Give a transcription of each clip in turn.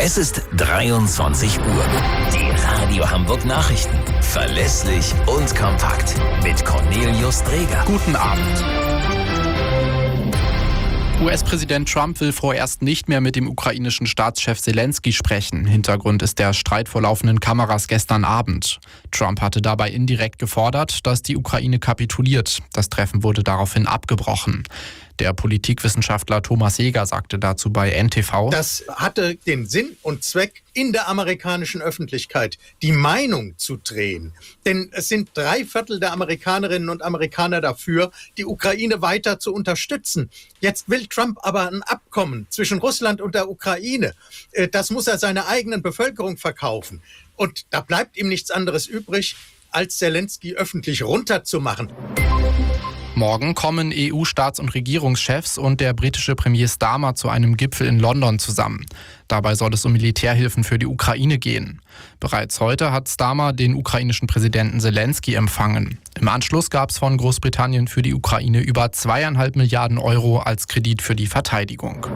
Es ist 23 Uhr. Die Radio Hamburg Nachrichten. Verlässlich und kompakt. Mit Cornelius Dreger. Guten Abend. US-Präsident Trump will vorerst nicht mehr mit dem ukrainischen Staatschef Selenskyj sprechen. Hintergrund ist der Streit vor laufenden Kameras gestern Abend. Trump hatte dabei indirekt gefordert, dass die Ukraine kapituliert. Das Treffen wurde daraufhin abgebrochen. Der Politikwissenschaftler Thomas Jäger sagte dazu bei NTV: Das hatte den Sinn und Zweck, in der amerikanischen Öffentlichkeit die Meinung zu drehen. Denn es sind 3/4 der Amerikanerinnen und Amerikaner dafür, die Ukraine weiter zu unterstützen. Jetzt will Trump aber ein Abkommen zwischen Russland und der Ukraine. Das muss er seiner eigenen Bevölkerung verkaufen. Und da bleibt ihm nichts anderes übrig, als Selenskyj öffentlich runterzumachen. Morgen kommen EU-Staats- und Regierungschefs und der britische Premier Starmer zu einem Gipfel in London zusammen. Dabei soll es um Militärhilfen für die Ukraine gehen. Bereits heute hat Starmer den ukrainischen Präsidenten Selenskyj empfangen. Im Anschluss gab es von Großbritannien für die Ukraine über 2,5 Milliarden Euro als Kredit für die Verteidigung.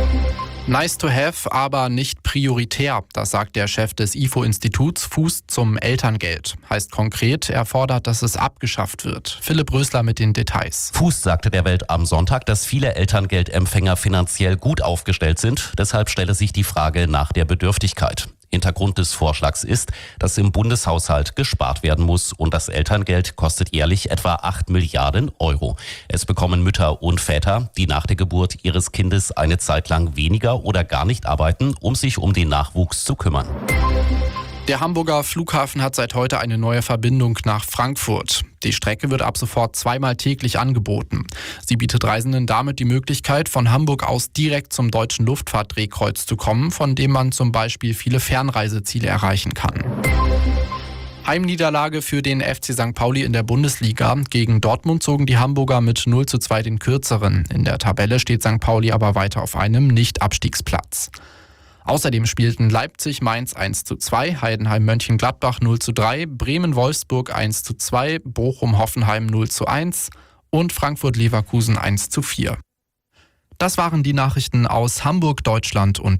Nice to have, aber nicht prioritär, das sagt der Chef des IFO-Instituts Fuß zum Elterngeld. Heißt konkret, er fordert, dass es abgeschafft wird. Philipp Rösler mit den Details. Fuß sagte der Welt am Sonntag, dass viele Elterngeldempfänger finanziell gut aufgestellt sind. Deshalb stelle sich die Frage nach der Bedürftigkeit. Hintergrund des Vorschlags ist, dass im Bundeshaushalt gespart werden muss und das Elterngeld kostet jährlich etwa 8 Milliarden Euro. Es bekommen Mütter und Väter, die nach der Geburt ihres Kindes eine Zeit lang weniger oder gar nicht arbeiten, um sich um den Nachwuchs zu kümmern. Der Hamburger Flughafen hat seit heute eine neue Verbindung nach Frankfurt. Die Strecke wird ab sofort 2-mal täglich angeboten. Sie bietet Reisenden damit die Möglichkeit, von Hamburg aus direkt zum Deutschen Luftfahrtdrehkreuz zu kommen, von dem man zum Beispiel viele Fernreiseziele erreichen kann. Heimniederlage für den FC St. Pauli in der Bundesliga. Gegen Dortmund zogen die Hamburger mit 0:2 den Kürzeren. In der Tabelle steht St. Pauli aber weiter auf einem Nicht-Abstiegsplatz. Außerdem spielten Leipzig-Mainz 1:2, Heidenheim-Mönchengladbach 0:3, Bremen-Wolfsburg 1:2, Bochum-Hoffenheim 0:1 und Frankfurt-Leverkusen 1:4. Das waren die Nachrichten aus Hamburg, Deutschland und